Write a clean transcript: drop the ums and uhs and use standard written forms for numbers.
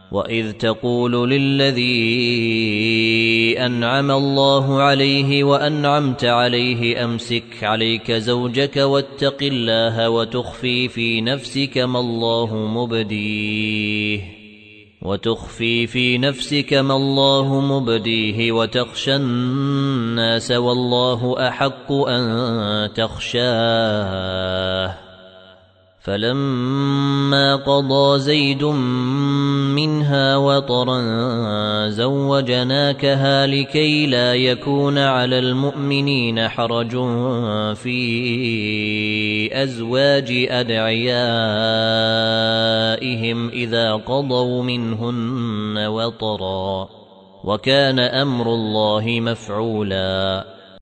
وإذ تقول للذي أنعم الله عليه وأنعمت عليه أمسك عليك زوجك واتق الله وتخفي في نفسك ما الله مبديه وتخشى الناس والله أحق أن تخشاه. فلما قضى زيد منها وطرا زوجناكها لكي لا يكون على المؤمنين حرج في أزواج أدعيائهم إذا قضوا منهن وطرا، وكان أمر الله مفعولا.